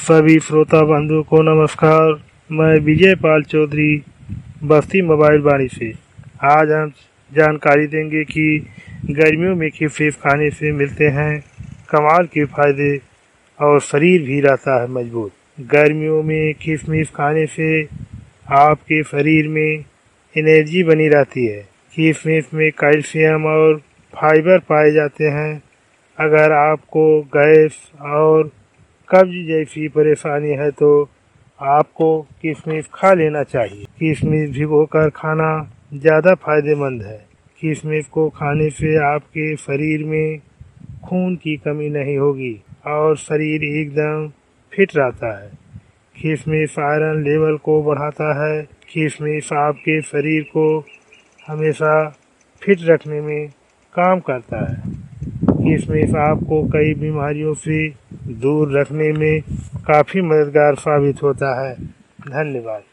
सभी श्रोता बंधु को नमस्कार। मैं विजय पाल चौधरी बस्ती मोबाइल वाणी से आज हम जानकारी देंगे कि गर्मियों में किशमिश खाने से मिलते हैं कमाल के फायदे और शरीर भी रहता है मजबूत। गर्मियों में किशमिश खाने से आपके शरीर में एनर्जी बनी रहती है। किशमिश में कैल्शियम और फाइबर पाए जाते हैं। अगर आपको गैस और कब्ज जैसी परेशानी है तो आपको किशमिश खा लेना चाहिए। किशमिश भिगोकर खाना ज़्यादा फायदेमंद है। किशमिश को खाने से आपके शरीर में खून की कमी नहीं होगी और शरीर एकदम फिट रहता है। किशमिश आयरन लेवल को बढ़ाता है। किशमिश आपके शरीर को हमेशा फिट रखने में काम करता है। किशमिश आपको कई बीमारियों से दूर रखने में काफ़ी मददगार साबित होता है। धन्यवाद।